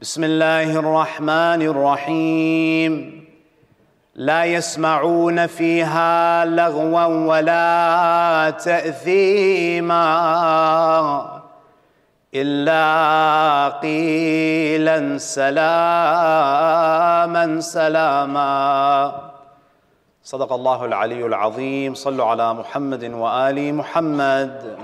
بسم الله الرحمن الرحيم لا يسمعون فيها لغوا ولا تأثيما إلا قيلا سلاما سلاما. صدق الله العلي العظيم. صلوا على محمد وآل محمد.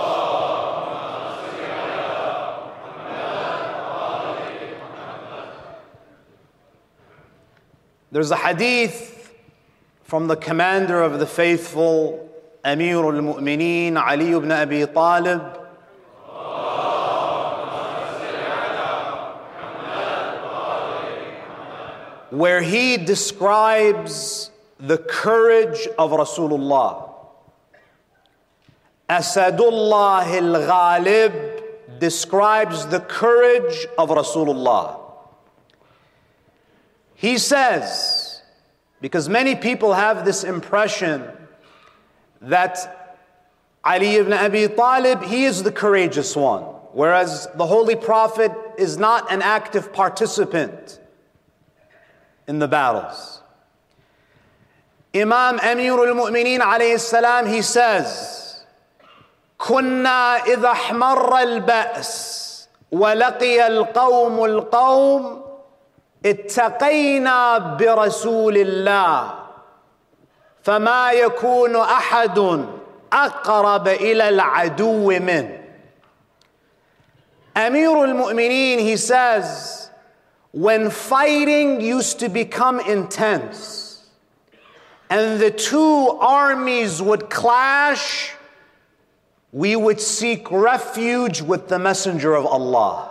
There's a hadith from the commander of the faithful, Amir al-Mu'mineen, Ali ibn Abi Talib, where he describes the courage of Rasulullah. Asadullah al-Ghalib describes the courage of Rasulullah. He says, because many people have this impression that Ali ibn Abi Talib, he is the courageous one, whereas the Holy Prophet is not an active participant in the battles. Imam Amir al-Mu'mineen alayhi salam, he says, كنا إذا احمر البأس ولقي القوم القوم اتقينا برسول الله فما يكون أحد أقرب إلى العدو منه. Amir al-Mu'mineen, he says, when fighting used to become intense and the two armies would clash, we would seek refuge with the Messenger of Allah.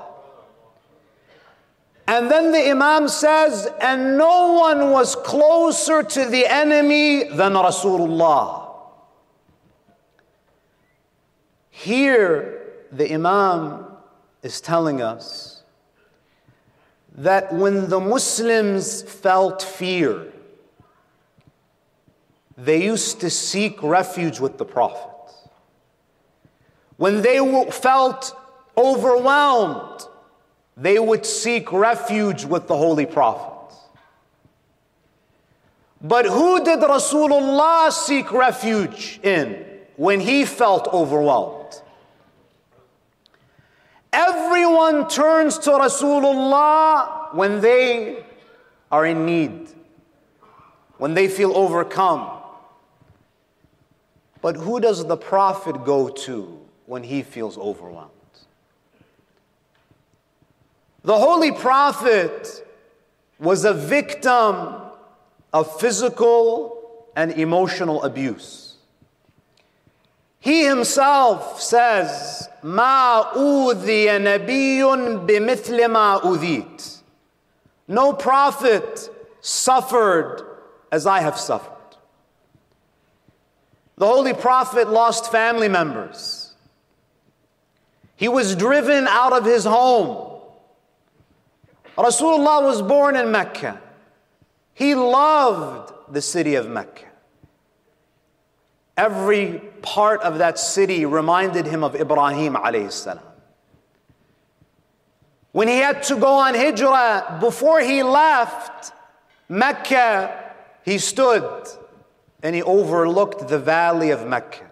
And then the Imam says, and no one was closer to the enemy than Rasulullah. Here, the Imam is telling us that when the Muslims felt fear, they used to seek refuge with the Prophet. When they felt overwhelmed, they would seek refuge with the Holy Prophet. But who did Rasulullah seek refuge in when he felt overwhelmed? Everyone turns to Rasulullah when they are in need, when they feel overcome. But who does the Prophet go to when he feels overwhelmed? The Holy Prophet was a victim of physical and emotional abuse. He himself says, مَا أُوذِيَ نَبِيٌّ بِمِثْلِ مَا أُوذِيتَ. No prophet suffered as I have suffered. The Holy Prophet lost family members. He was driven out of his home. Rasulullah was born in Mecca. He loved the city of Mecca. Every part of that city reminded him of Ibrahim alayhi salam. When he had to go on hijrah, before he left Mecca, he stood and he overlooked the valley of Mecca.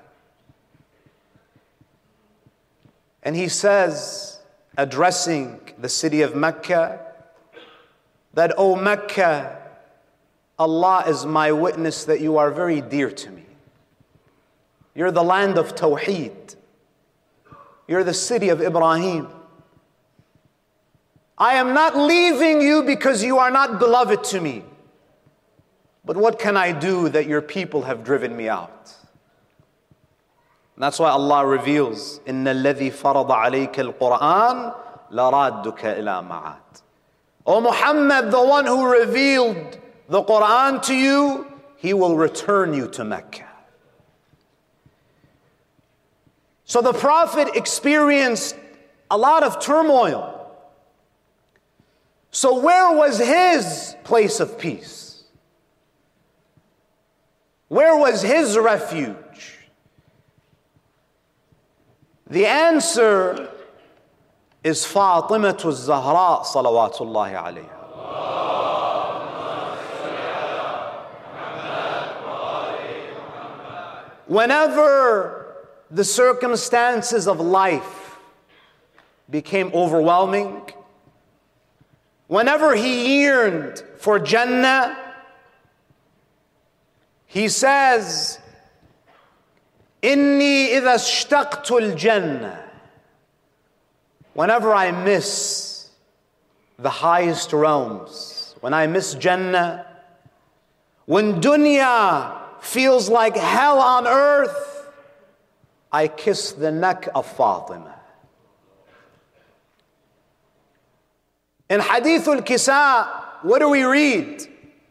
And he says, addressing the city of Mecca, that, O Mecca, Allah is my witness that you are very dear to me. You're the land of Tawheed. You're the city of Ibrahim. I am not leaving you because you are not beloved to me. But what can I do that your people have driven me out? And that's why Allah reveals, إِنَّ الَّذِي فَرَضَ عَلَيْكَ الْقُرْآنَ لَرَادُّكَ إِلَى مَعَادٍ. O Muhammad, the one who revealed the Quran to you, he will return you to Mecca. So the Prophet experienced a lot of turmoil. So where was his place of peace? Where was his refuge? The answer is Fatimatu Zahra salawatullahi alayha. Whenever the circumstances of life became overwhelming, whenever he yearned for Jannah, he says, Inni idha ishtaqtu al-Jannah. Whenever I miss the highest realms, when I miss Jannah, when dunya feels like hell on earth, I kiss the neck of Fatima. In Hadith al-Kisa, what do we read?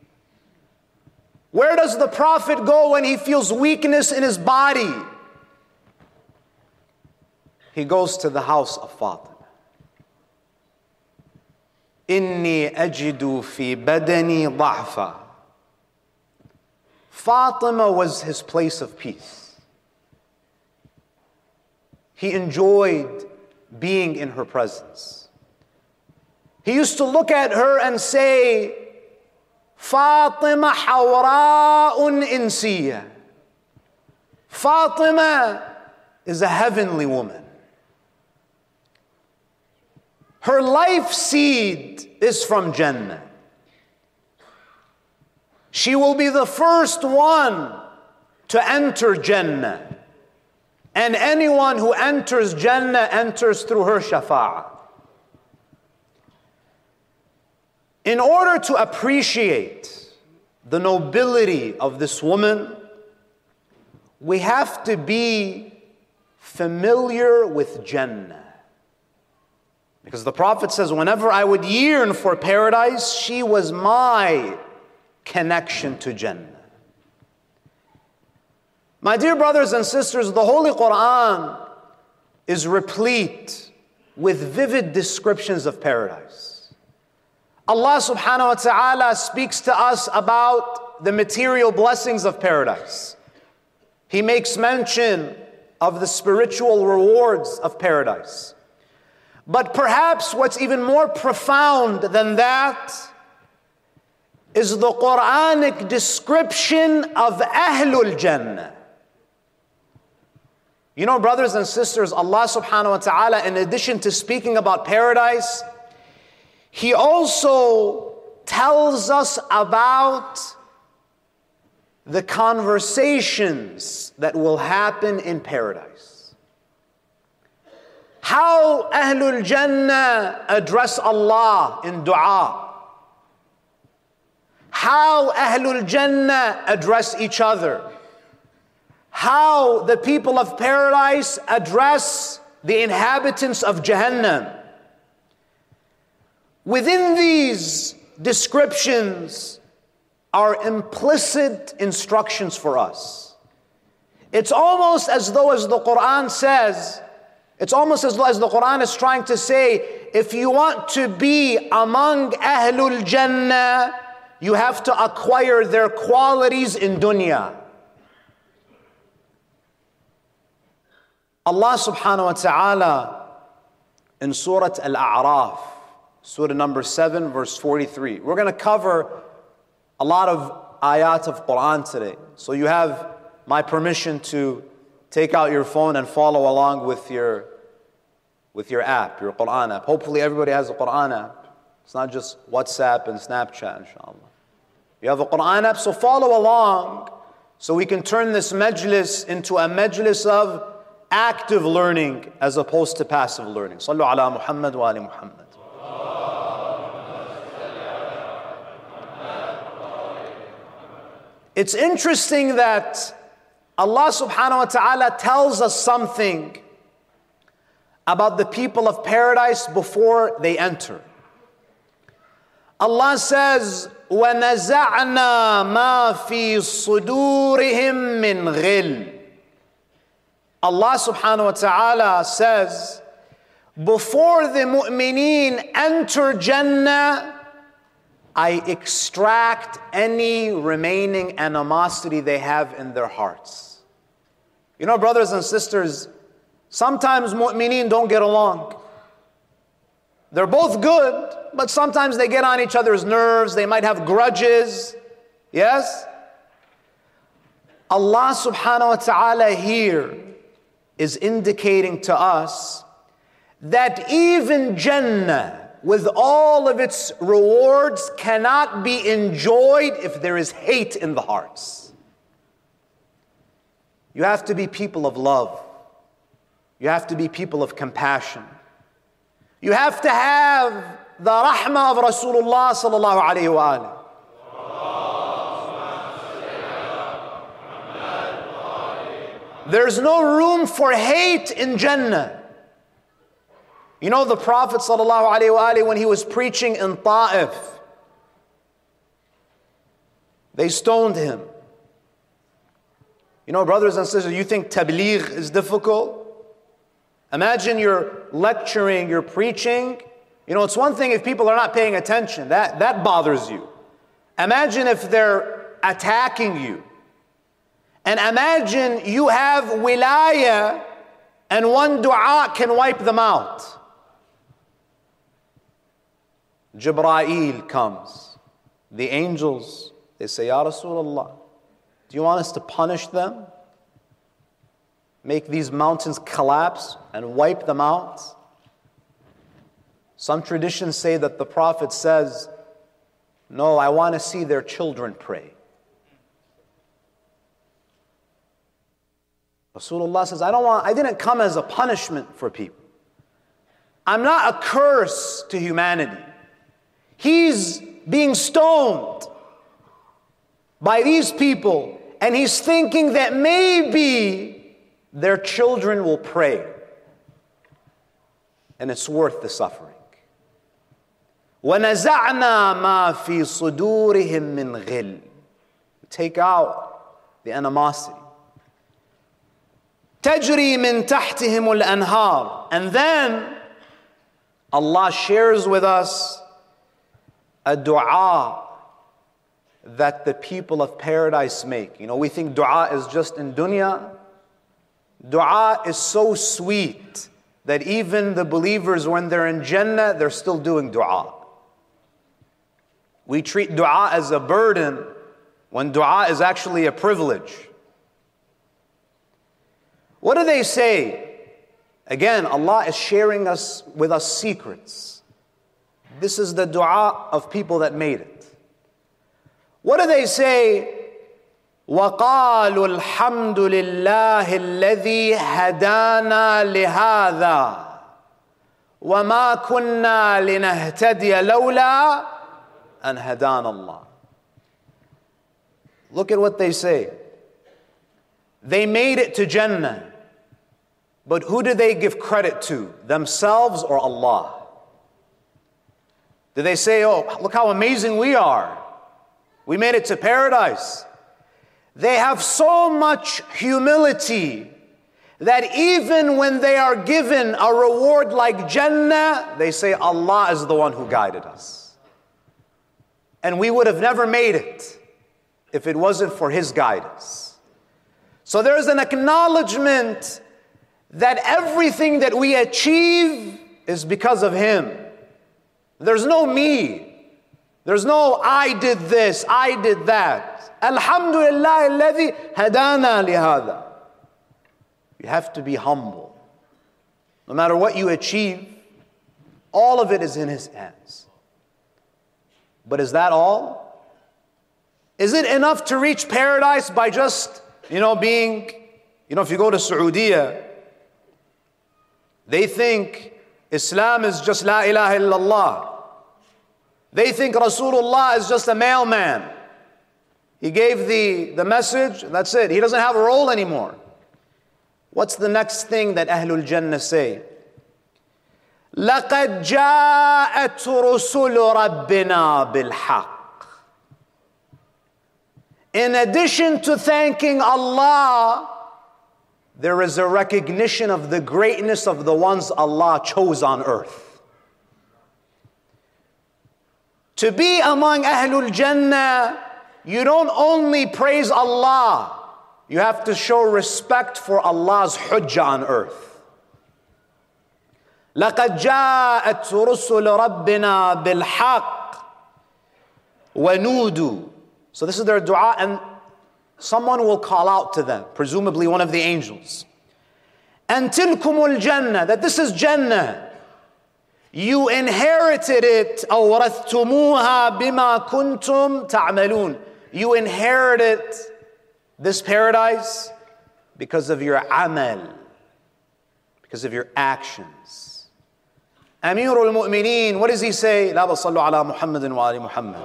Where does the Prophet go when he feels weakness in his body? He goes to the house of Fatima. Inni ajidu fi badani dha'fa. Fatima was his place of peace. He enjoyed being in her presence. He used to look at her and say, Fatima hawra'un insiyya. Fatima is a heavenly woman. Her life seed is from Jannah. She will be the first one to enter Jannah. And anyone who enters Jannah enters through her shafa'ah. In order to appreciate the nobility of this woman, we have to be familiar with Jannah. Because the Prophet says, whenever I would yearn for paradise, she was my connection to Jannah. My dear brothers and sisters, the Holy Quran is replete with vivid descriptions of paradise. Allah subhanahu wa ta'ala speaks to us about the material blessings of paradise. He makes mention of the spiritual rewards of paradise. But perhaps what's even more profound than that is the Quranic description of Ahlul Jannah. You know, brothers and sisters, Allah subhanahu wa ta'ala, in addition to speaking about paradise, He also tells us about the conversations that will happen in paradise. How Ahlul Jannah address Allah in dua. How Ahlul Jannah address each other. How the people of paradise address the inhabitants of Jahannam. Within these descriptions are implicit instructions for us. It's almost as though, as the Quran says, it's almost as though as the Quran is trying to say, if you want to be among Ahlul Jannah, you have to acquire their qualities in dunya. Allah subhanahu wa ta'ala in Surah Al-A'raf, Surah number 7, verse 43. We're going to cover a lot of ayat of Quran today. So you have my permission to take out your phone and follow along with your app, your Quran app. Hopefully everybody has a Quran app. It's not just WhatsApp and Snapchat, inshallah. You have a Quran app, so follow along so we can turn this majlis into a majlis of active learning as opposed to passive learning. Sallu ala Muhammad wa ali Muhammad. It's interesting that Allah subhanahu wa ta'ala tells us something about the people of paradise before they enter. Allah says, وَنَزَعْنَا مَا فِي صُدُورِهِم مِّن غِلٍّ. Allah subhanahu wa ta'ala says, before the mu'mineen enter Jannah, I extract any remaining animosity they have in their hearts. You know, brothers and sisters, sometimes mu'mineen don't get along. They're both good, but sometimes they get on each other's nerves. They might have grudges. Yes? Allah subhanahu wa ta'ala here is indicating to us that even Jannah, with all of its rewards, cannot be enjoyed if there is hate in the hearts. You have to be people of love. You have to be people of compassion. You have to have the rahmah of Rasulullah sallallahu alayhi wa alihi. There's no room for hate in Jannah. You know the Prophet sallallahu alayhi wa alihi, when he was preaching in Ta'if, they stoned him. You know, brothers and sisters, you think tabligh is difficult? Imagine you're lecturing, you're preaching. You know, it's one thing if people are not paying attention. That bothers you. Imagine if they're attacking you. And imagine you have wilayah and one dua can wipe them out. Jibreel comes. The angels, they say, Ya Rasulullah, do you want us to punish them? Make these mountains collapse and wipe them out? Some traditions say that the Prophet says, no, I want to see their children pray. Rasulullah says, I didn't come as a punishment for people. I'm not a curse to humanity. He's being stoned by these people, and he's thinking that maybe their children will pray. And it's worth the suffering. وَنَزَعْنَا مَا فِي صُدُورِهِم مِّنْ غِلٍّ. Take out the animosity. تَجْرِي مِن تَحْتِهِمُ الْأَنْهَارِ. And then Allah shares with us a dua that the people of paradise make. You know, we think dua is just in dunya. Dua is so sweet that even the believers, when they're in Jannah, they're still doing dua. We treat dua as a burden when dua is actually a privilege. What do they say? Again, Allah is sharing with us secrets. This is the dua of people that made it. What do they say? وَقَالُوا الْحَمْدُ لِلَّهِ الَّذِي هَدَانَا لِهَذَا وَمَا كُنَّا لِنَهْتَدِيَ لَوْلَا أَنْ هَدَانَ اللَّهِ. Look at what they say. They made it to Jannah. But who do they give credit to? Themselves or Allah? Do they say, oh, look how amazing we are. We made it to paradise. They have so much humility that even when they are given a reward like Jannah, they say Allah is the one who guided us. And we would have never made it if it wasn't for His guidance. So there's an acknowledgement that everything that we achieve is because of Him. There's no me. There's no I did this, I did that. Alhamdulillah alladhi hadana lihada. You have to be humble. No matter what you achieve, all of it is in His hands. But is that all? Is it enough to reach paradise by just, being, if you go to Saudi, they think Islam is just La ilaha illallah. They think Rasulullah is just a mailman. He gave the message, that's it. He doesn't have a role anymore. What's the next thing that Ahlul Jannah say? لَقَدْ جَاءَتْ رُسُلُ رَبِّنَا بِالْحَقِّ. In addition to thanking Allah, there is a recognition of the greatness of the ones Allah chose on earth. To be among Ahlul Jannah, you don't only praise Allah, you have to show respect for Allah's hujjah on earth. لَقَدْ جَاءَتْ رُسُلُ رَبِّنَا بِالْحَقِّ وَنُودُوا. So this is their dua, and someone will call out to them, presumably one of the angels. And tilkumul jannah, that this is Jannah. You inherited it. أَوْرَثْتُمُوهَا بِمَا كُنْتُمْ تَعْمَلُونَ. You inherited this paradise because of your amal, because of your actions. Amirul Mu'mineen, what does he say? لا بصلوا على محمد وآل محمد.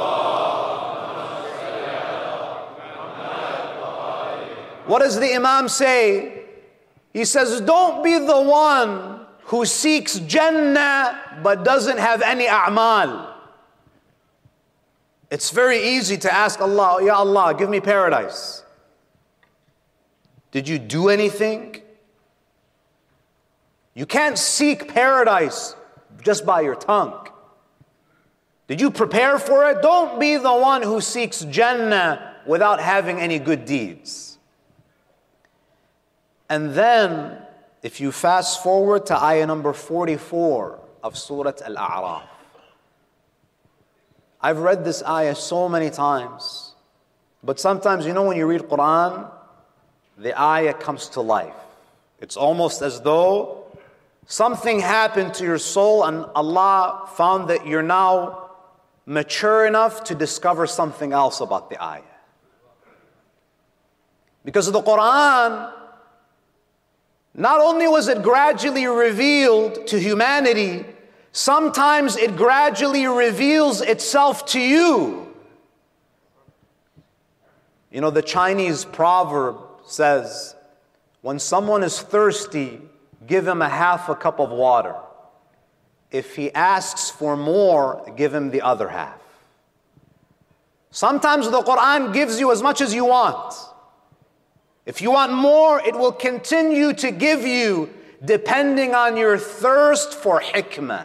What does the Imam say? He says, don't be the one who seeks Jannah but doesn't have any a'mal. It's very easy to ask Allah, Ya Allah, give me paradise. Did you do anything? You can't seek paradise just by your tongue. Did you prepare for it? Don't be the one who seeks Jannah without having any good deeds. And then, if you fast forward to ayah number 44 of Surah Al-A'raf. I've read this ayah so many times, but sometimes, when you read Quran, the ayah comes to life. It's almost as though something happened to your soul and Allah found that you're now mature enough to discover something else about the ayah. Because of the Quran, not only was it gradually revealed to humanity, sometimes it gradually reveals itself to you. The Chinese proverb says, when someone is thirsty, give him half a cup of water. If he asks for more, give him the other half. Sometimes the Quran gives you as much as you want. If you want more, it will continue to give you depending on your thirst for hikmah.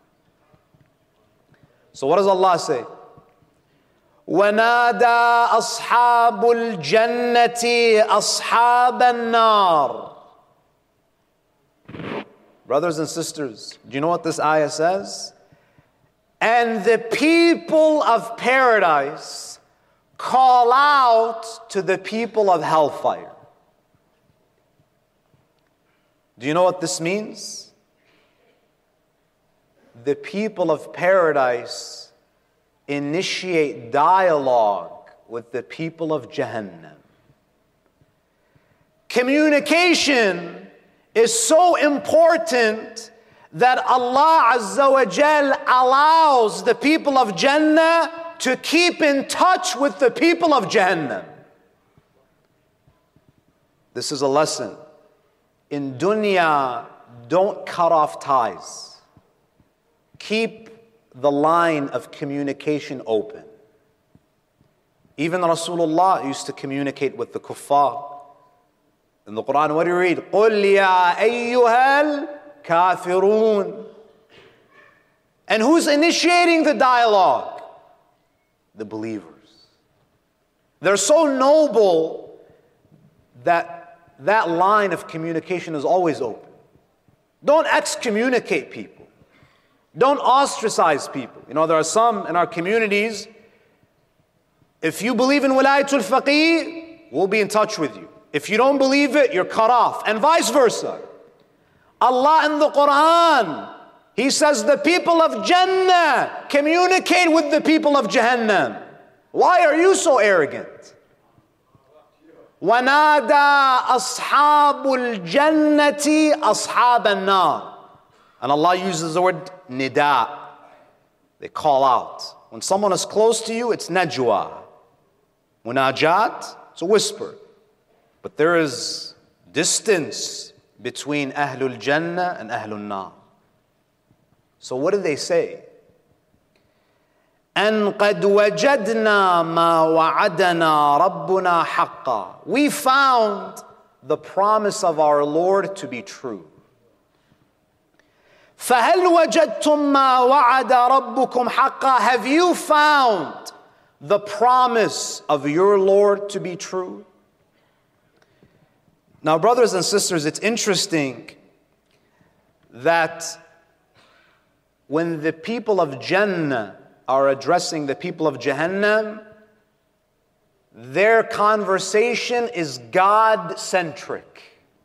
So what does Allah say? وَنَادَى أَصْحَابُ الْجَنَّةِ أَصْحَابَ النَّارِ. Brothers and sisters, do you know what this ayah says? And the people of paradise call out to the people of hellfire. Do you know what this means? The people of paradise initiate dialogue with the people of Jahannam. Communication is so important that Allah Azza wa Jal allows the people of Jannah to keep in touch with the people of Jahannam. This is a lesson. In dunya, don't cut off ties. Keep the line of communication open. Even Rasulullah used to communicate with the kuffar. In the Quran, what do you read? قُلْ يَا أَيُّهَا الْكَافِرُونَ. And who's initiating the dialogue? The believers. They're so noble that line of communication is always open. Don't excommunicate people. Don't ostracize people. There are some in our communities, if you believe in wilayatul faqih, we'll be in touch with you. If you don't believe it, you're cut off, and vice versa. Allah in the Quran, He says the people of Jannah communicate with the people of Jahannam. Why are you so arrogant? وَنَادَى أَصْحَابُ الْجَنَّةِ أَصْحَابَ النَّارِ. And Allah uses the word nida. They call out. When someone is close to you, it's najwa. Munajat, it's a whisper. But there is distance between Ahlul Jannah and Ahlul Nar. So what do they say? أَن قَدْ وَجَدْنَا مَا وَعَدَنَا رَبُّنَا حَقًّا. We found the promise of our Lord to be true. فَهَلْ وَجَدْتُمْ مَا وَعَدَ رَبُّكُمْ حَقًّا. Have you found the promise of your Lord to be true? Now, brothers and sisters, it's interesting that when the people of Jannah are addressing the people of Jahannam, their conversation is God-centric.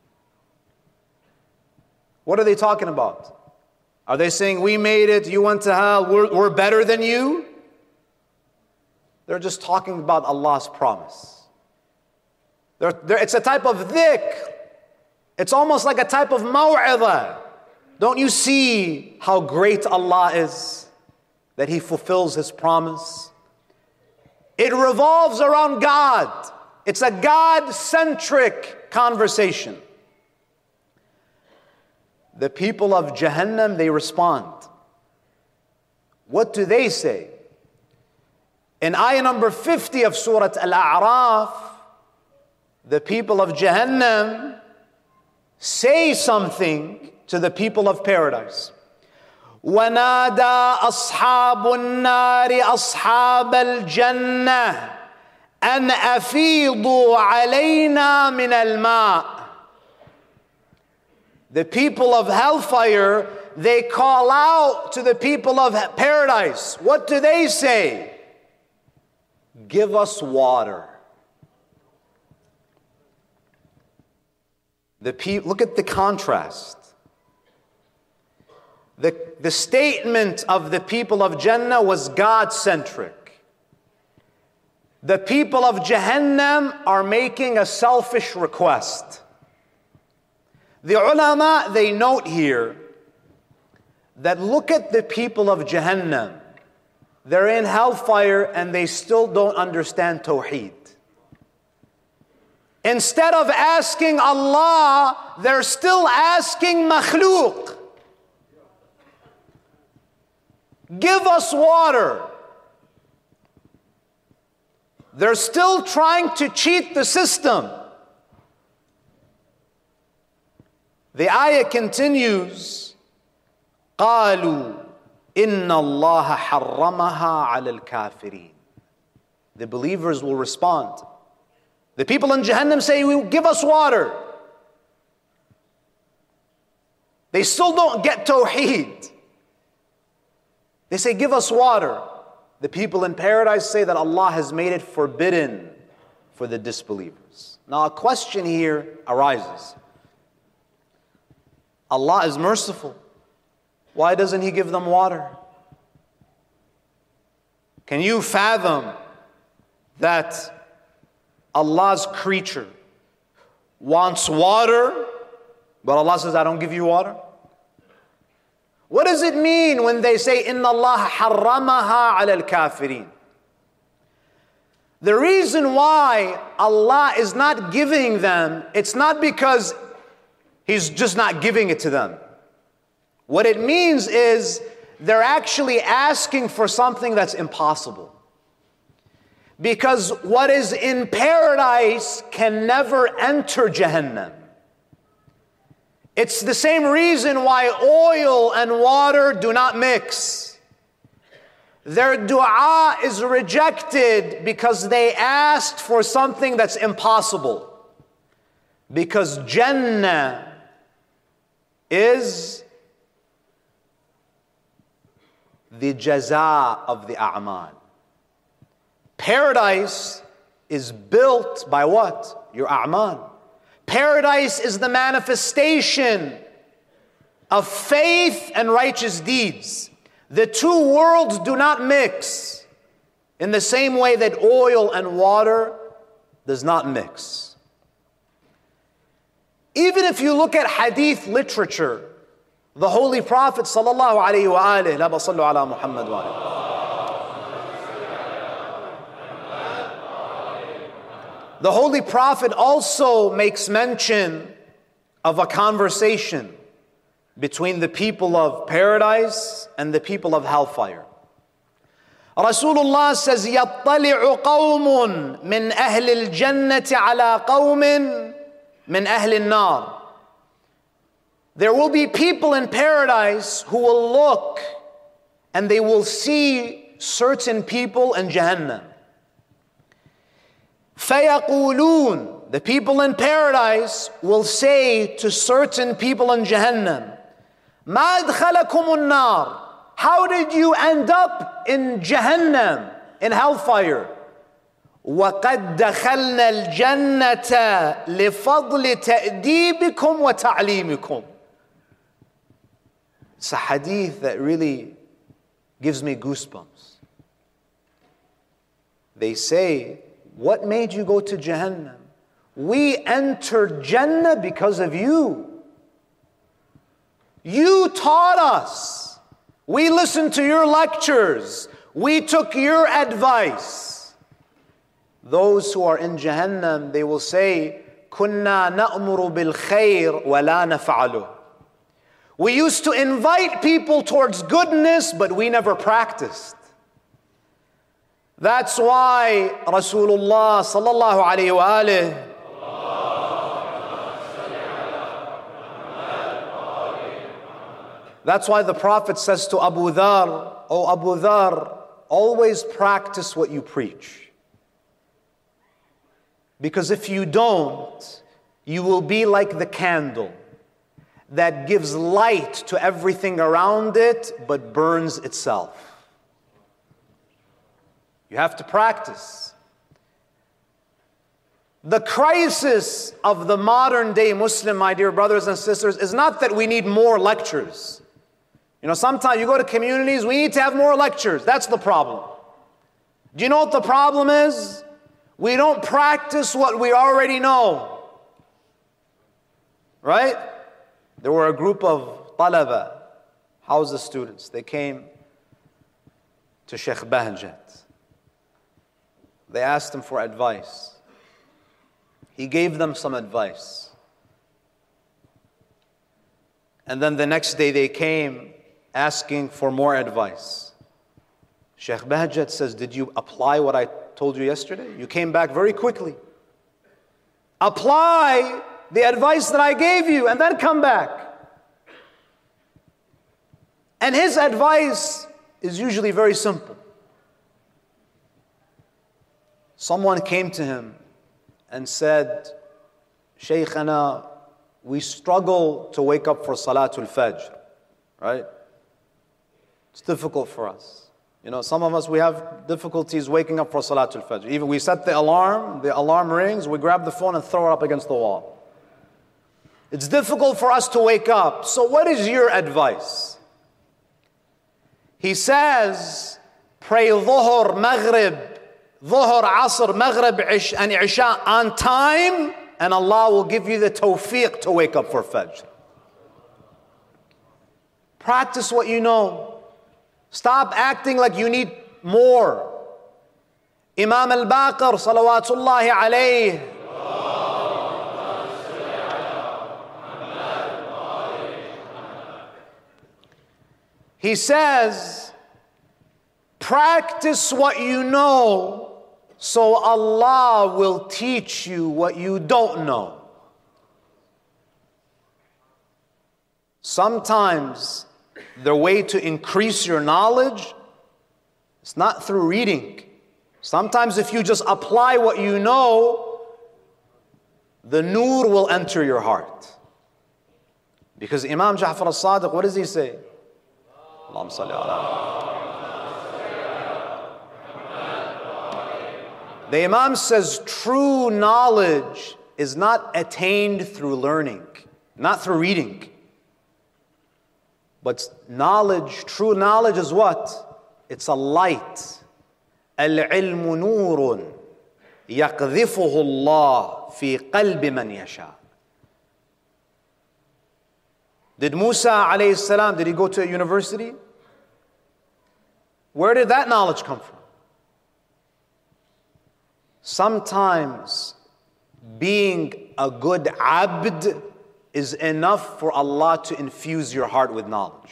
What are they talking about? Are they saying, we made it, you went to hell, we're better than you? They're just talking about Allah's promise. It's a type of dhikr. It's almost like a type of maw'idha. Don't you see how great Allah is, that He fulfills His promise? It revolves around God. It's a God-centric conversation. The people of Jahannam, they respond. What do they say? In ayah number 50 of Surah Al-A'raf, the people of Jahannam say something to the people of paradise. وَنَادَى أَصْحَابُ النَّارِ أَصْحَابَ الْجَنَّةِ أَنْ أَفِيضُوا عَلَيْنَا مِنَ الْمَاءِ. The people of hellfire, they call out to the people of paradise. What do they say? Give us water. Look at the contrast. The statement of the people of Jannah was God-centric. The people of Jahannam are making a selfish request. The ulama, they note here that look at the people of Jahannam. They're in hellfire and they still don't understand Tawheed. Instead of asking Allah, they're still asking makhluk. Give us water. They're still trying to cheat the system. The ayah continues, قالوا إن الله حرمها على الكافرين. The believers will respond. The people in Jahannam say, give us water. They still don't get Tawheed. They say, give us water. The people in paradise say that Allah has made it forbidden for the disbelievers. Now a question here arises. Allah is merciful. Why doesn't He give them water? Can you fathom that Allah's creature wants water, but Allah says, I don't give you water? What does it mean when they say, Inna Allah harramaha ala al-kafirin? The reason why Allah is not giving them, it's not because He's just not giving it to them. What it means is they're actually asking for something that's impossible. Because what is in paradise can never enter Jahannam. It's the same reason why oil and water do not mix. Their dua is rejected because they asked for something that's impossible. Because Jannah is the jaza of the a'mal. Paradise is built by what? Your a'mal. Paradise is the manifestation of faith and righteous deeds. The two worlds do not mix in the same way that oil and water does not mix. Even if you look at hadith literature, the Holy Prophet sallallahu alayhi wa alihi, la basallu ala Muhammad wa alihi. The Holy Prophet also makes mention of a conversation between the people of paradise and the people of hellfire. Rasulullah says, يَطَّلِعُ قَوْمٌ مِّنْ أَهْلِ الْجَنَّةِ عَلَىٰ قَوْمٍ مِّنْ أَهْلِ النَّارِ. There will be people in paradise who will look and they will see certain people in Jahannam. فَيَقُولُونَ, the people in paradise will say to certain people in Jahannam, مَا أَدْخَلَكُمُ النَّارِ. How did you end up in Jahannam, in hellfire? وَقَدْ دَخَلْنَا الْجَنَّةَ لِفَضْلِ تَأْدِيبِكُمْ وَتَعْلِيمِكُمْ. It's a hadith that really gives me goosebumps. They say, what made you go to Jahannam? We entered Jannah because of you. You taught us. We listened to your lectures. We took your advice. Those who are in Jahannam, they will say, كُنَّا نَأْمُرُ بِالْخَيْرِ وَلَا نَفْعَلُهُ. We used to invite people towards goodness, but we never practiced. That's why Rasulullah sallallahu alayhi wa alihi, that's why the Prophet says to Abu Dhar, "Oh Abu Dhar, always practice what you preach. Because if you don't, you will be like the candle that gives light to everything around it, but burns itself." You have to practice. The crisis of the modern day Muslim, my dear brothers and sisters, is not that we need more lectures. You know, sometimes you go to communities, we need to have more lectures. That's the problem. Do you know what the problem is? We don't practice what we already know. Right? There were a group of talaba, how's the students? They came to Sheikh Bahjat. They asked him for advice. He gave them some advice. And then the next day they came asking for more advice. Sheikh Bahjat says, did you apply what I told you yesterday? You came back very quickly. Apply the advice that I gave you and then come back. And his advice is usually very simple. Someone came to him and said, Shaykhana, we struggle to wake up for Salatul Fajr, right? It's difficult for us. You know, some of us, we have difficulties waking up for Salatul Fajr. Even we set the alarm rings, we grab the phone and throw it up against the wall. It's difficult for us to wake up. So what is your advice? He says, pray Dhuhr, Maghrib, Dhuhr, Asr, Maghrib, and Isha on time, and Allah will give you the tawfiq to wake up for Fajr. Practice what you know. Stop acting like you need more. Imam al-Baqir, salawatullahi alayhi, he says, practice what you know, so Allah will teach you what you don't know. Sometimes the way to increase your knowledge is not through reading. Sometimes if you just apply what you know, the nur will enter your heart. Because Imam Ja'far al-Sadiq, what does he say? Allahumma salli ala. The Imam says true knowledge is not attained through learning, not through reading. But knowledge, true knowledge is what? It's a light. Al-ilmu nurun yaqdhifuhu Allah fi qalbi man yasha. Did Musa alayhi salam, did he go to a university? Where did that knowledge come from? Sometimes being a good abd is enough for Allah to infuse your heart with knowledge.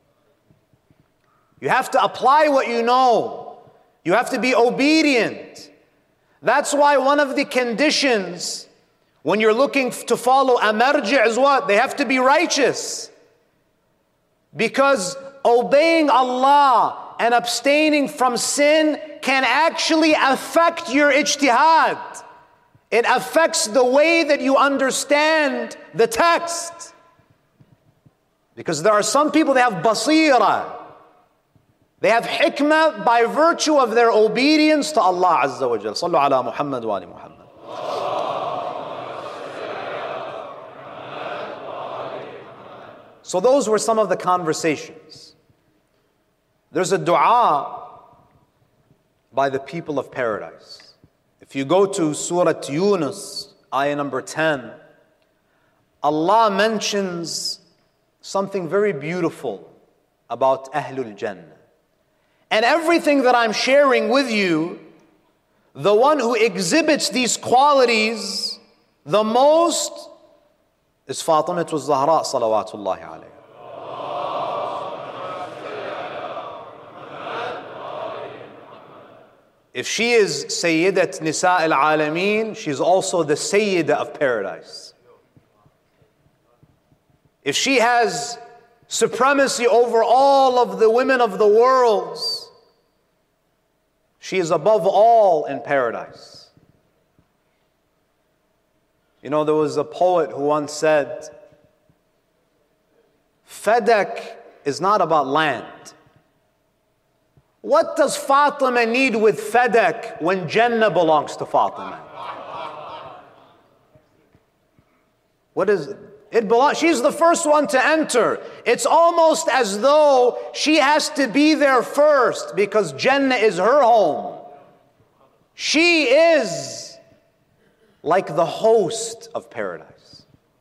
You have to apply what you know. You have to be obedient. That's why one of the conditions when you're looking to follow a marji' is what? They have to be righteous. Because obeying Allah and abstaining from sin can actually affect your ijtihad. It affects the way that you understand the text. Because there are some people, they have basira. They have hikmah by virtue of their obedience to Allah Azza wa Jal. Sallu ala Muhammad wa ali Muhammad. So those were some of the conversations. There's a dua by the people of paradise. If you go to Surah Yunus, ayah number 10, Allah mentions something very beautiful about Ahlul Jannah. And everything that I'm sharing with you, the one who exhibits these qualities the most is Fatimah al-Zahra salawatullahi alayha. If she is Sayyidat Nisa al-Alameen, she's also the Sayyida of paradise. If she has supremacy over all of the women of the world, she is above all in paradise. You know, there was a poet who once said, Fadak is not about land. What does Fatima need with Fadak when Jannah belongs to Fatima? What is it? She's the first one to enter. It's almost as though she has to be there first because Jannah is her home. She is like the host of paradise.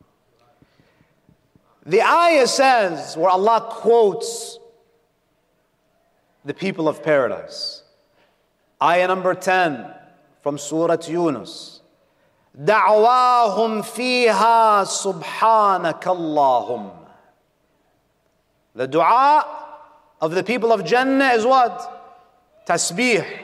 The ayah says, where Allah quotes the people of paradise, ayah number 10 from Surah Yunus, دعواهم فيها سبحانك اللهم. The dua of the people of Jannah is what? Tasbih.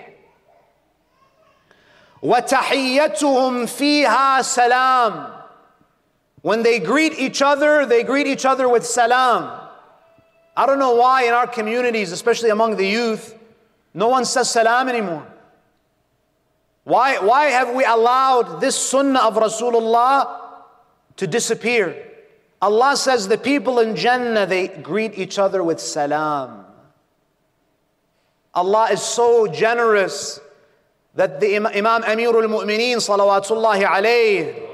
وَتَحِيَّتُهُمْ فِيهَا سَلَامٌ. When they greet each other with salam. I don't know why in our communities, especially among the youth, no one says salam anymore. Why have we allowed this sunnah of Rasulullah to disappear? Allah says the people in Jannah, they greet each other with salam. Allah is so generous that the Imam Amirul Mu'mineen salawatullahi alayhi,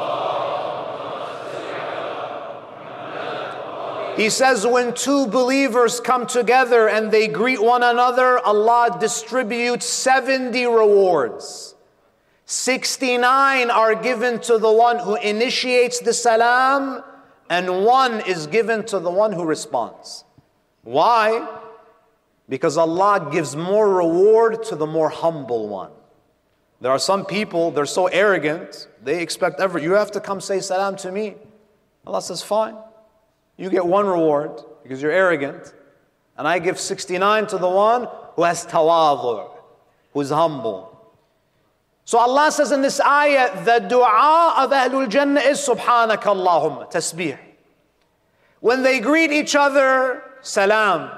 he says when two believers come together and they greet one another, Allah distributes 70 rewards. 69 are given to the one who initiates the salam, and 1 is given to the one who responds. Why? Because Allah gives more reward to the more humble one. There are some people, they're so arrogant, they expect you have to come say salam to me. Allah says, fine. You get 1 reward because you're arrogant, and I give 69 to the one who has tawadhu, who is humble. So Allah says in this ayah, the dua of Ahlul Jannah is Subhanaka Allahumma, tasbih. When they greet each other, salam.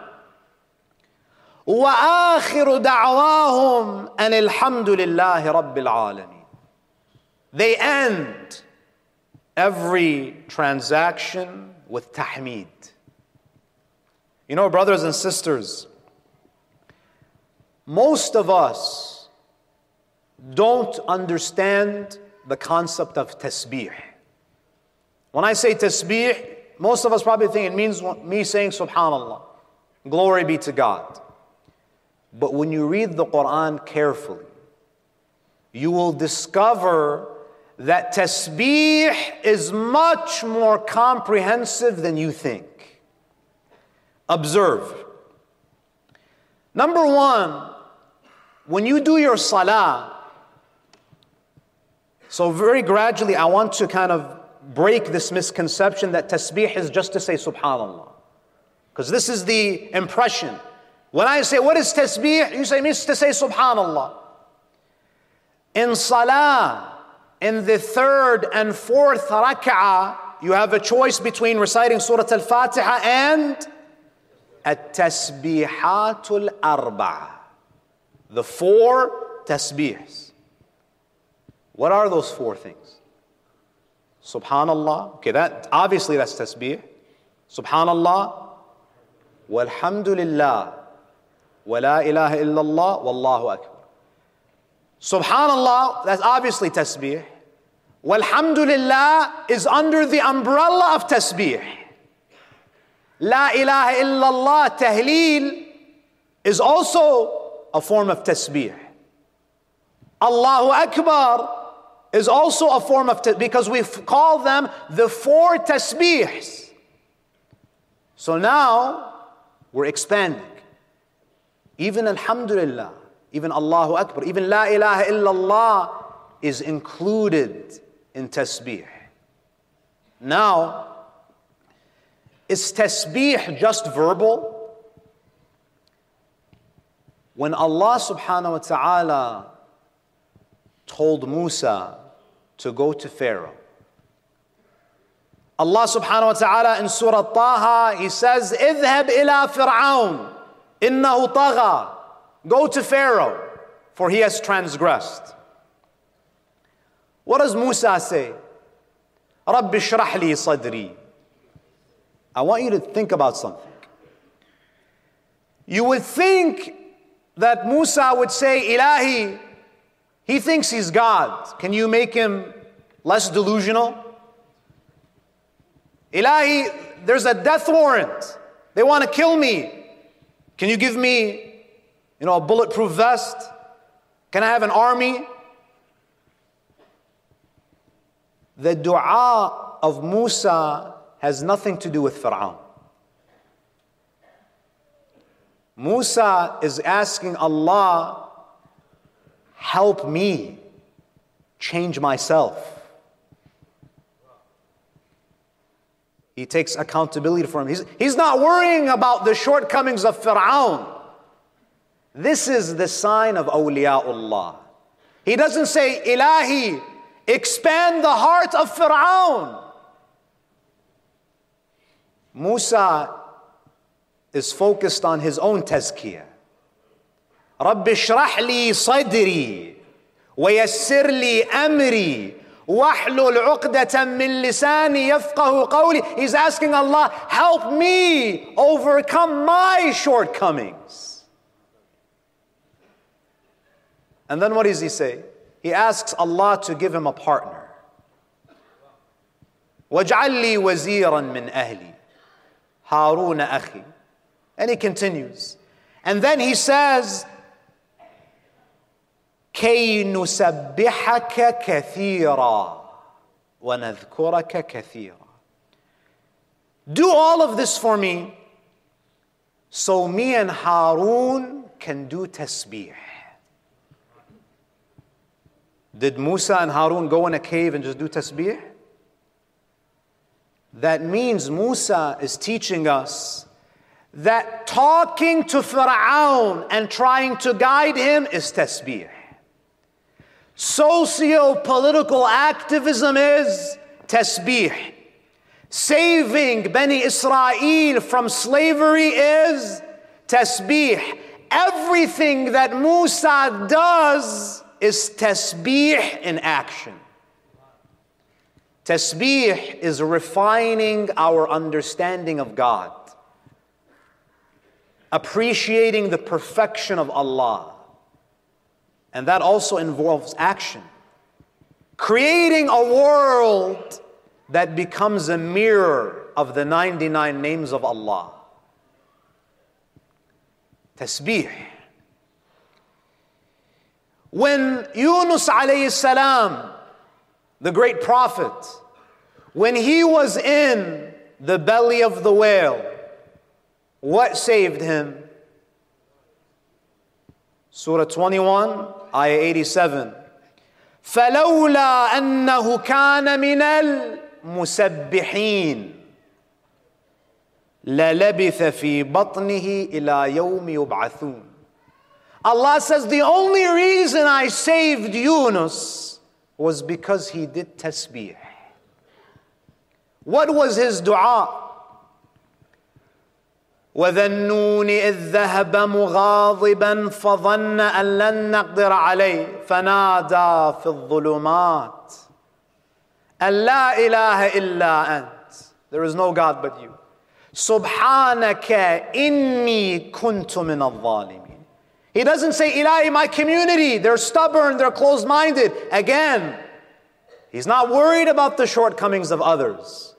وَآخِرُ دَعْوَاهُمْ أَنِ الْحَمْدُ لِلَّهِ رَبِّ الْعَالَمِينَ. They end every transaction with tahmeed. You know, brothers and sisters, most of us don't understand the concept of tasbih. When I say tasbih, most of us probably think it means me saying subhanallah, glory be to God. But when you read the Quran carefully, you will discover that tasbih is much more comprehensive than you think. Observe. Number 1, when you do your salah, so very gradually I want to kind of break this misconception that tasbih is just to say subhanallah. Because this is the impression. When I say, what is tasbih? You say, it means to say subhanallah. In salah, in the 3rd and 4th rak'ah, you have a choice between reciting Surah Al-Fatiha and At-Tasbihatul Arba'a. The 4 tasbihs. What are those 4 things? Subhanallah. Okay, obviously that's tasbih. Subhanallah, walhamdulillah, wa la ilaha illallah, wallahu akbar. Subhanallah, that's obviously tasbih. Walhamdulillah is under the umbrella of tasbih. La ilaha illallah, tahleel, is also a form of tasbih. Allahu Akbar is also a form of tasbih, because we call them the four tasbihs. So now we're expanding. Even Alhamdulillah, even Allahu Akbar, even La ilaha illallah is included in tasbih. Now, is tasbih just verbal? When Allah subhanahu wa ta'ala told Musa to go to Pharaoh, Allah subhanahu wa ta'ala in Surah Taha, He says, اذهب إلى فرعون إنه طغى. Go to Pharaoh, for he has transgressed. What does Musa say? رَبِّ اشْرَحْ لِي صَدْرِي. I want you to think about something. You would think that Musa would say, Ilahi, he thinks he's God. Can you make him less delusional? Ilahi, there's a death warrant. They want to kill me. Can you give me, a bulletproof vest? Can I have an army? The dua of Musa has nothing to do with Fir'aun. Musa is asking Allah, help me change myself. He takes accountability for him. He's not worrying about the shortcomings of Fir'aun. This is the sign of awliyaullah. He doesn't say, Ilahi, expand the heart of Fir'aun. Musa is focused on his own tazkiyah. رَبِّ اشْرَحْ لِي صَدْرِي وَيَسِّرْ لِي أَمْرِي وَاحْلُلْ عُقْدَةً مِّن لِسَانِي يَفْقَهُ قَوْلِي. He's asking Allah, help me overcome my shortcomings. And then what does he say? He asks Allah to give him a partner. وَاجْعَلْ لِي وَزِيرًا مِّنْ أَهْلِي هَارُونَ أَخِي. And he continues. And then he says, كَيْ نُسَبِّحَكَ كَثِيرًا وَنَذْكُرَكَ كَثِيرًا. Do all of this for me, so me and Harun can do tasbih. Did Musa and Harun go in a cave and just do tasbih? That means Musa is teaching us that talking to Fir'aun and trying to guide him is tasbih. Socio-political activism is tasbih. Saving Bani Israel from slavery is tasbih. Everything that Musa does is tasbih in action. Tasbih is refining our understanding of God, appreciating the perfection of Allah. And that also involves action. Creating a world that becomes a mirror of the 99 names of Allah. Tasbih. When Yunus alayhi salam, the great prophet, when he was in the belly of the whale, what saved him? Surah 21, ayah 87. فَلَوْلَا أَنَّهُ كَانَ مِنَ الْمُسَبِّحِينَ لَلَبِثَ فِي بَطْنِهِ إِلَى يَوْمِ يُبْعَثُونَ. Allah says, the only reason I saved Yunus was because he did tasbih. What was his dua? وَذَنُّونِ إِذْ ذَهَبَ مُغَاضِبًا فَظَنَّ أَن لَّن نَّقْدِرَ عَلَيْهِ فَنَادَى فِي الظُّلُمَاتِ أَن لَّا إِلَهَ إِلَّا أَنْتَ. There is no God but you. Subhanaka inni kuntu min al-zalimin. He doesn't say, Ilahi, my community, they're stubborn, they're closed-minded. Again, he's not worried about the shortcomings of others.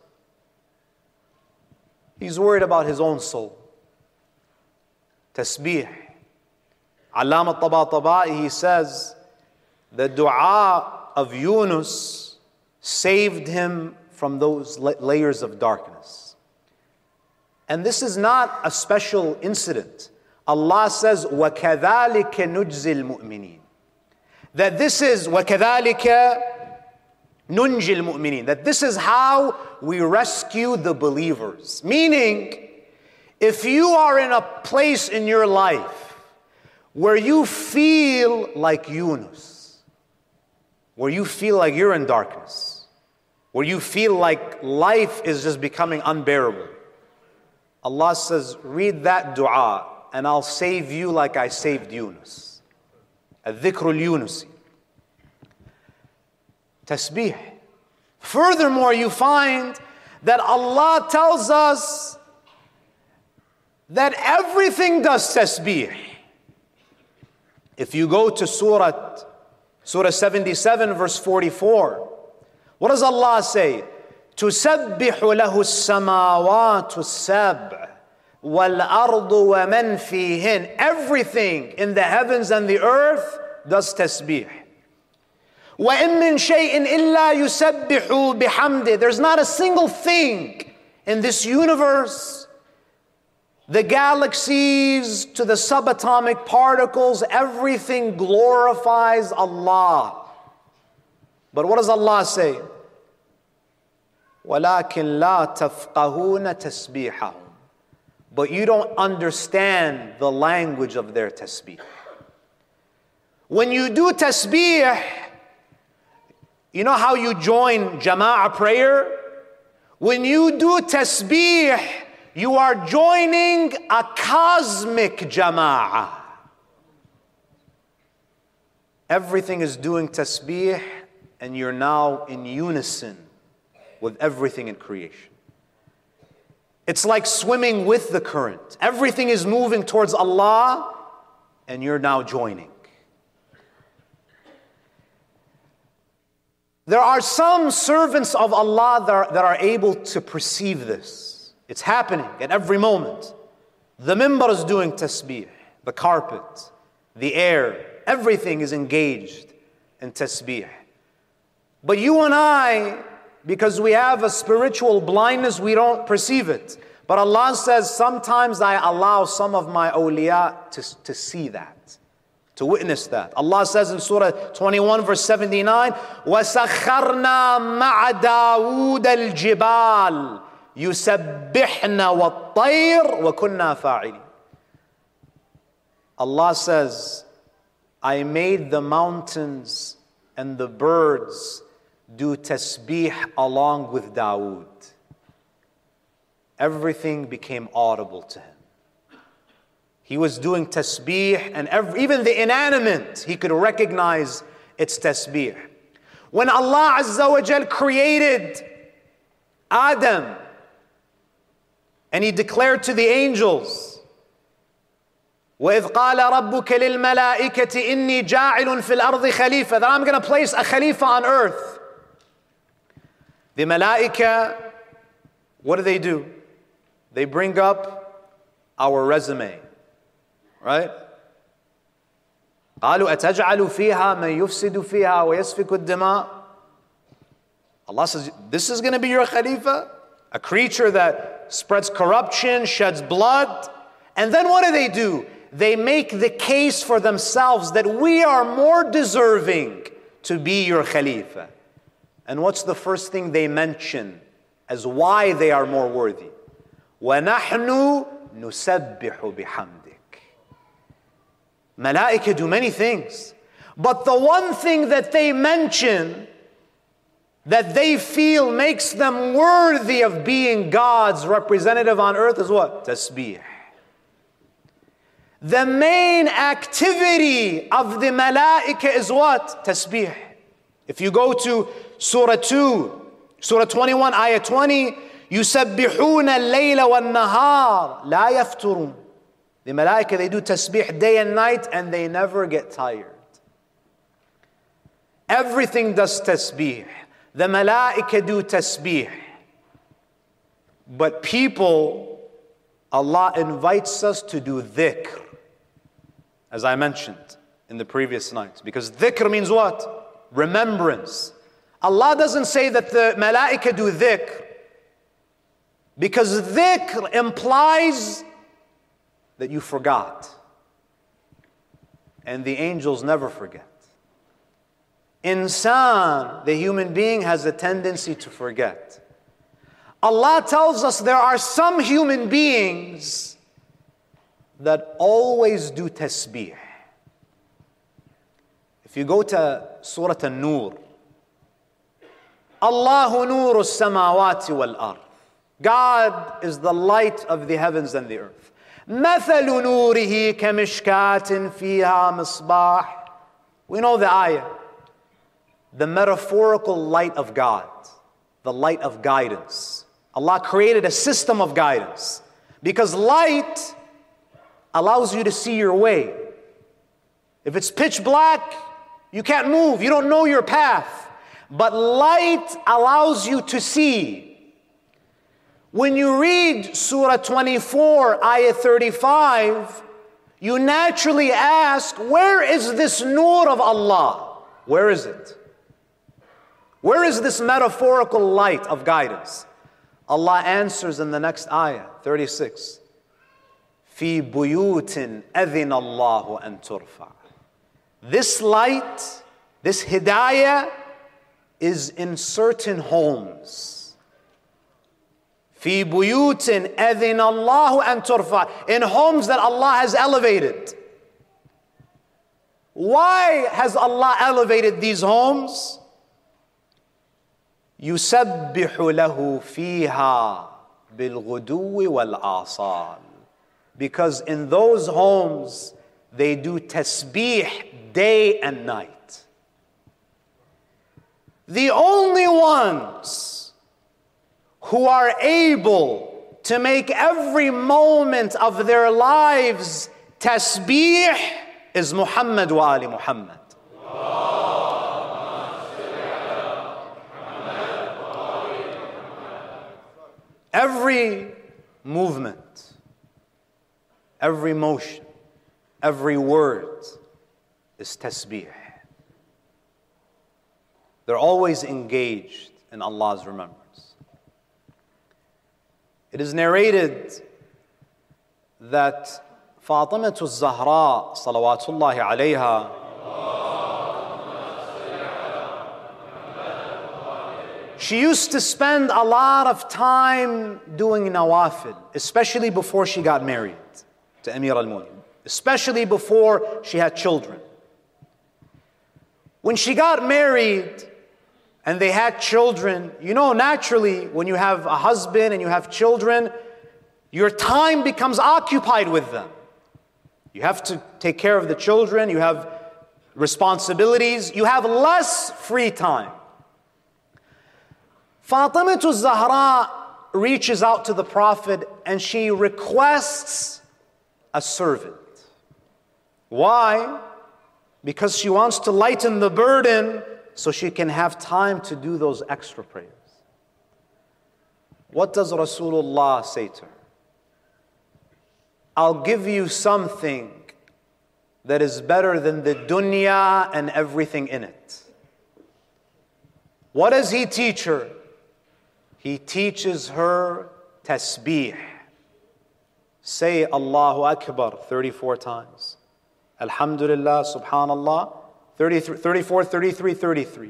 He's worried about his own soul. Tasbih. Allama Tabatabai, he says, the dua of Yunus saved him from those layers of darkness. And this is not a special incident. Allah says, وَكَذَلِكَ نُجْزِي الْمُؤْمِنِينَ. That this is, وَكَذَلِكَ نُنْجِي الْمُؤْمِنِينَ. That this is how we rescue the believers. Meaning, if you are in a place in your life where you feel like Yunus, where you feel like you're in darkness, where you feel like life is just becoming unbearable, Allah says, read that dua and I'll save you like I saved Yunus. Al-dhikr al-Yunusi. Tasbih. Furthermore, you find that Allah tells us that everything does tasbih. If you go to Surah 77, verse 44, what does Allah say? تُسَبِّحُ لَهُ السَّمَاوَاتُ السَّبْعُ وَالْأَرْضُ وَمَنْ فِيهِنْ. Everything in the heavens and the earth does tasbih. وَإِن مِّن شَيْءٍ إِلَّا يُسَبِّحُ بِحَمْدِهِ. There's not a single thing in this universe, the galaxies to the subatomic particles, everything glorifies Allah. But what does Allah say? وَلَكِنْ لَا تَفْقَهُونَ تَسْبِيحَهُمْ. But you don't understand the language of their tasbih. When you do tasbih, you know how you join jama'ah prayer? When you do tasbih, you are joining a cosmic jama'ah. Everything is doing tasbih, and you're now in unison with everything in creation. It's like swimming with the current. Everything is moving towards Allah, and you're now joining. There are some servants of Allah that are able to perceive this. It's happening at every moment. The mimbar is doing tasbih, the carpet, the air, everything is engaged in tasbih. But you and I, because we have a spiritual blindness, we don't perceive it. But Allah says, sometimes I allow some of my awliya to see that, to witness that. Allah says in Surah 21, verse 79, وَسَخَّرْنَا مَعَ دَاوُودَ الْجِبَالِ يُسَبِّحْنَا وَالطَّيْرِ وَكُنَّا فَاعِلِينَ. Allah says, I made the mountains and the birds do tasbih along with Dawood. Everything became audible to him. He was doing tasbih, and even the inanimate, he could recognize its tasbih. When Allah Azza wa Jal created Adam, and he declared to the angels, وَإِذْ قَالَ رَبُّكَ لِلْمَلَائِكَةِ إِنِّي جَاعِلٌ فِي الْأَرْضِ خَلِيفَةً, that I'm going to place a khalifa on earth. The malaika, what do? They bring up our resume, right? قالوا أتجعل فيها من يفسد فيها ويسفك الدماء. Allah says, this is going to be your khalifa? A creature that spreads corruption, sheds blood. And then what do? They make the case for themselves that we are more deserving to be your khalifa. And what's the first thing they mention as why they are more worthy? وَنَحْنُ نُسَبِّحُ بِحَمْدِكَ. Malaika do many things. But the one thing that they mention that they feel makes them worthy of being God's representative on earth is what? Tasbih. The main activity of the malaika is what? Tasbih. If you go to Surah 2, Surah 21, Ayah 20, يُسَبِّحُونَ اللَّيْلَ وَالنَّهَارَ لَا يَفْتُرُونَ. The malaika, they do tasbih day and night and they never get tired. Everything does tasbih. The malaika do tasbih. But people, Allah invites us to do dhikr, as I mentioned in the previous night. Because dhikr means what? Remembrance. Allah doesn't say that the malaika do dhikr, because dhikr implies that you forgot. And the angels never forget. Insan, the human being, has a tendency to forget. Allah tells us there are some human beings that always do tasbih. If you go to Surah An-Nur, Allahu nuru as-samawati wal-ard. God is the light of the heavens and the earth. مَثَلُ نُورِهِ كَمِشْكَاتٍ فِيهَا مِصْبَاحٍ. We know the ayah. The metaphorical light of God, the light of guidance. Allah created a system of guidance because light allows you to see your way. If it's pitch black, you can't move, you don't know your path. But light allows you to see. When you read Surah 24, Ayah 35, you naturally ask, where is this nur of Allah? Where is it? Where is this metaphorical light of guidance? Allah answers in the next ayah, 36. فِي بُيُوتٍ أَذِنَ اللَّهُ أَن تُرْفَعَ. This light, this hidayah, is in certain homes. فِي بُيُوتٍ أَذِنَ اللَّهُ أَن تُرْفَعَ. In homes that Allah has elevated. Why has Allah elevated these homes? يُسَبِّحُ لَهُ فِيهَا بِالْغُدُوِّ وَالْآصَالِ. Because in those homes, they do tasbih day and night. The only ones who are able to make every moment of their lives tasbih is Muhammad wa Ali Muhammad. Every movement, every motion, every word is tasbih. They're always engaged in Allah's remembrance. It is narrated that Fatimah al-Zahra, salawatullahi alayha, she used to spend a lot of time doing nawafil, especially before she got married to Amir al-Mu'minin, especially before she had children. When she got married and they had children, you know, naturally, when you have a husband and you have children, your time becomes occupied with them. You have to take care of the children, you have responsibilities, you have less free time. Fatimah al-Zahra reaches out to the Prophet and she requests a servant. Why? Because she wants to lighten the burden so she can have time to do those extra prayers. What does Rasulullah say to her? I'll give you something that is better than the dunya and everything in it. What does he teach her? He teaches her tasbih. Say Allahu Akbar 34 times. Alhamdulillah, Subhanallah, 34, 33, 33.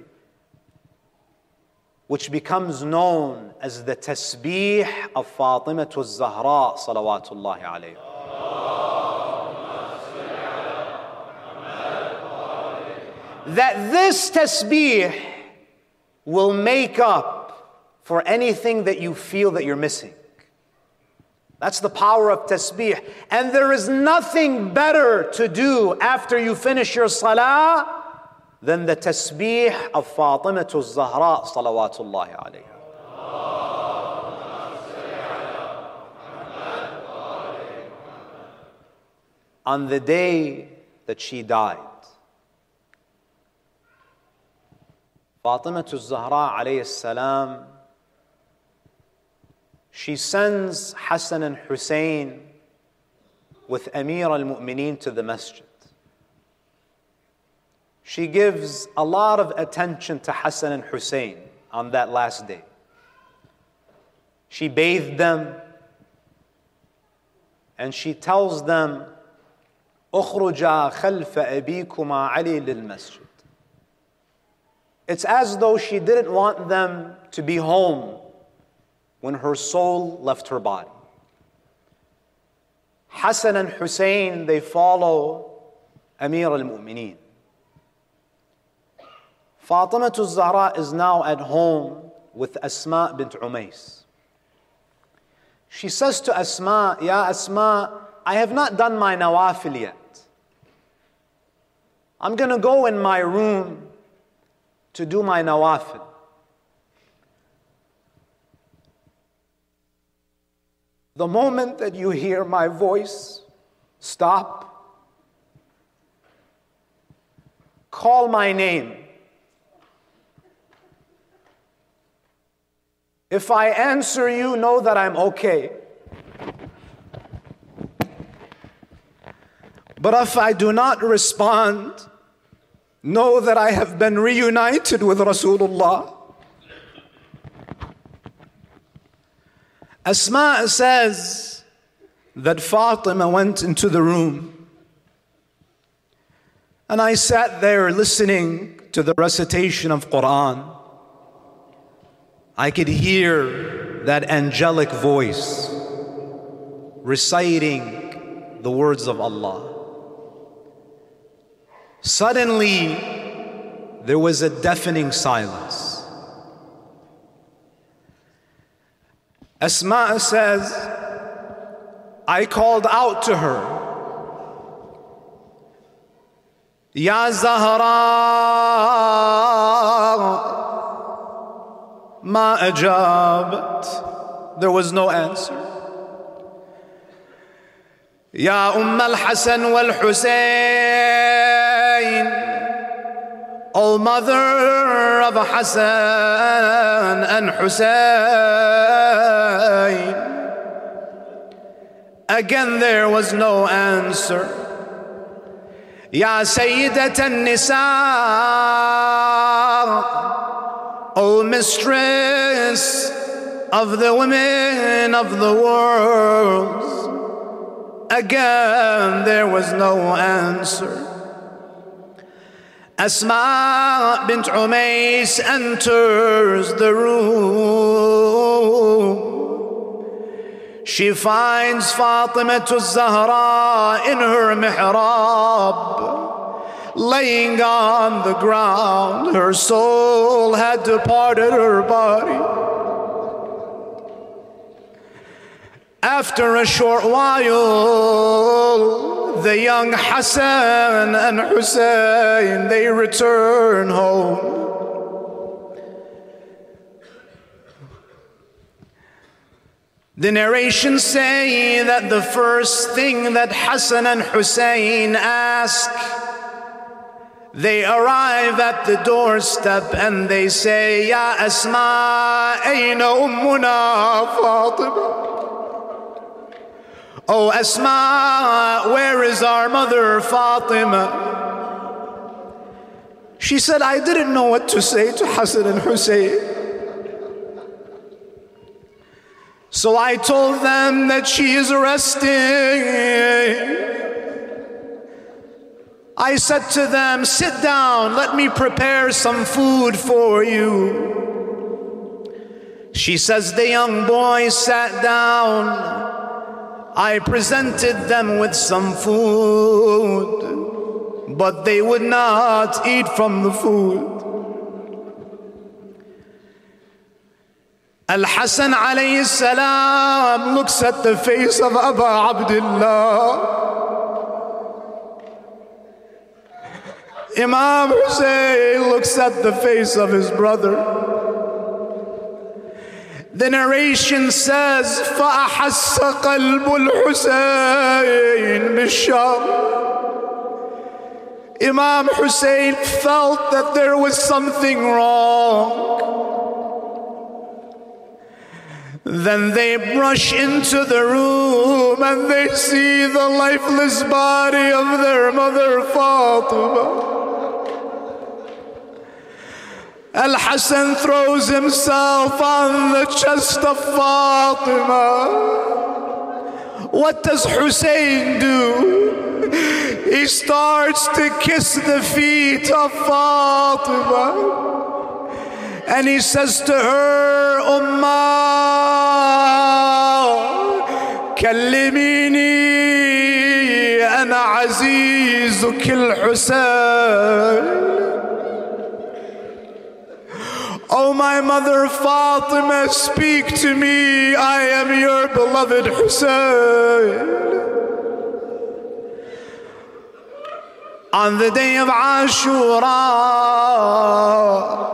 Which becomes known as the tasbih of Fatimah al-Zahra, salawatullahi alayha. That this tasbih will make up for anything that you feel that you're missing. That's the power of tasbih. And there is nothing better to do after you finish your salah than the tasbih of Fatimah al-Zahra, salawatullahi alayha. on the day that she died, Fatimah al-Zahra alayhi salam, she sends Hassan and Hussein with Amir al-Mu'mineen to the masjid. She gives a lot of attention to Hassan and Hussein on that last day. She bathed them and she tells them, اخرجا خلف أبيكما علي للمسجد. It's as though she didn't want them to be home when her soul left her body. Hassan and Hussein, they follow Amir al-Mu'mineen. Fatimah al-Zahra is now at home with Asma bint Umays. She says to Asma, Ya Asma, I have not done my nawafil yet. I'm going to go in my room to do my nawafil. The moment that you hear my voice, stop, call my name. If I answer you, know that I'm okay. But if I do not respond, know that I have been reunited with Rasulullah. Asma says that Fatima went into the room and I sat there listening to the recitation of Quran. I could hear that angelic voice reciting the words of Allah. Suddenly, there was a deafening silence. Asma says, I called out to her, Ya Zahra, ma ajabat. There was no answer. Ya al-Hasan wal-Husayn, O mother of Hassan and Hussein. Again there was no answer. Ya Sayyidat al-Nisa, O mistress of the women of the world. Again there was no answer. Asma bint Umays enters the room. She finds Fatimah al-Zahra in her mihrab, laying on the ground. Her soul had departed her body. After a short while, the young Hassan and Hussein, they return home. The narrations say that the first thing that Hassan and Hussein ask, they arrive at the doorstep and they say, Ya Asma, ayna ummuna Fatima? Oh Asma, where is our mother Fatima? She said, I didn't know what to say to Hassan and Hussein. So I told them that she is resting. I said to them, sit down, let me prepare some food for you. She says, the young boys sat down. I presented them with some food, but they would not eat from the food. Al-Hasan alayhi salam looks at the face of Abu Abdullah. Imam Hussein looks at the face of his brother. The narration says, فَأَحَسَّ قَلْبُ الْحُسَيْنِ بِالشَّرِّ. Imam Hussein felt that there was something wrong. Then they rush into the room and they see the lifeless body of their mother Fatima. Al-Hassan throws himself on the chest of Fatima. What does Hussein do? He starts to kiss the feet of Fatima. And he says to her, Ummah, kallimini ana azizuk al-Husayn. Oh, my mother Fatima, speak to me. I am your beloved Hussein. On the day of Ashura,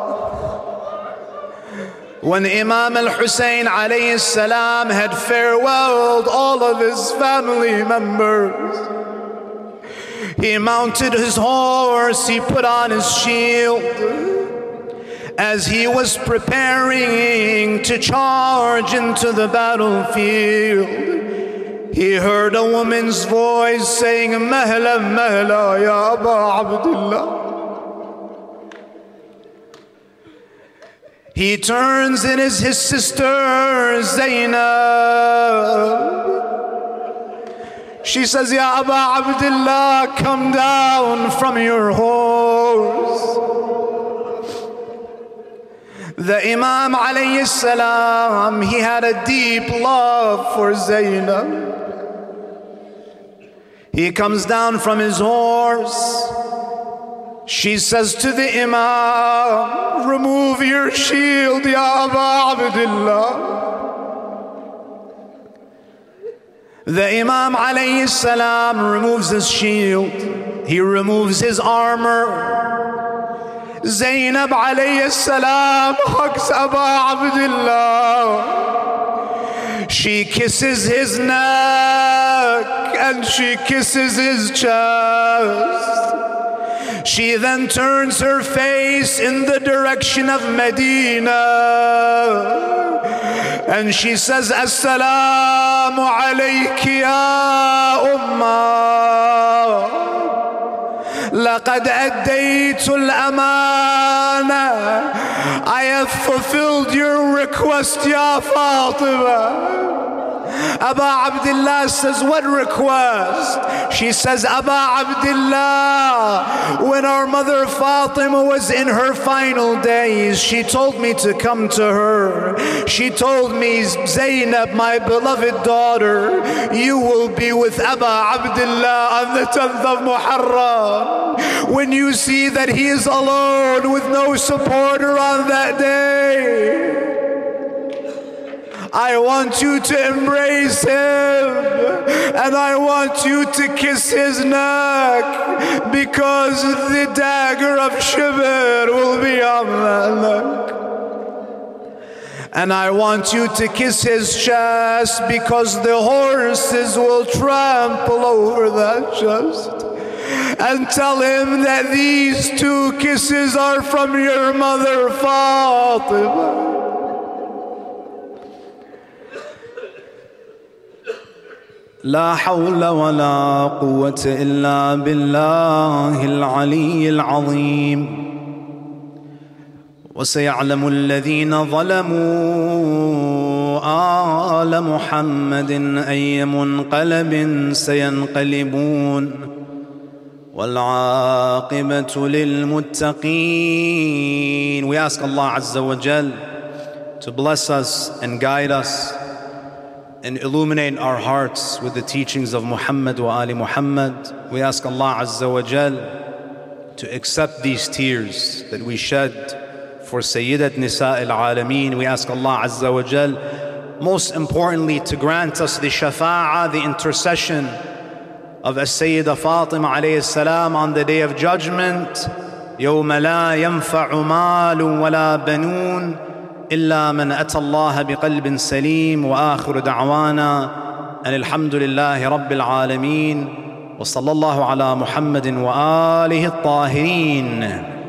when Imam al-Hussein alayhi salam had farewelled all of his family members, he mounted his horse, he put on his shield. As he was preparing to charge into the battlefield, he heard a woman's voice saying, Mahla, Mahla, ya Aba Abdullah. He turns, it is his sister Zainab. She says, Ya Aba Abdullah, come down from your horse. The Imam alayhi salam, he had a deep love for Zainab. He comes down from his horse. She says to the Imam, remove your shield, Ya Aba Abdullah. The Imam alayhi salam removes his shield. He removes his armor. Zainab alayhi salam hugs Aba Abdullah. She kisses his neck and she kisses his chest. She then turns her face in the direction of Medina and she says, Assalamu alayki ya ummah. لقد أديت الأمانة. I have fulfilled your request, Ya Fatima. Aba Abdullah says, what request? She says, Aba Abdullah, when our mother Fatima was in her final days, she told me to come to her. She told me, Zainab, my beloved daughter, you will be with Aba Abdullah on the 10th of Muharram. When you see that he is alone with no supporter on that day, I want you to embrace him and I want you to kiss his neck, because the dagger of Shibr will be on that neck. And I want you to kiss his chest, because the horses will trample over that chest. And tell him that these 2 kisses are from your mother Fatima. لا حول ولا قوة إلا بالله العلي العظيم. وسيعلم الذين ظلموا آل محمد أي منقلب سينقلبون والعاقبة للمتقين. We ask Allah Azza wa Jal to bless us and guide us and illuminate our hearts with the teachings of Muhammad wa Ali Muhammad. We ask Allah Azza wa Jal to accept these tears that we shed for Sayyidat Nisa al-Alameen. We ask Allah Azza wa Jal, most importantly, to grant us the shafa'ah, the intercession of As-Sayyida Fatima alayhi salam on the Day of Judgment. يَوْمَ لَا يَنْفَعُ مَالٌ وَلَا بَنُونَ إلا من أتى الله بقلب سليم. وآخر دعوانا أن الحمد لله رب العالمين، وصلى الله على محمد وآله الطاهرين.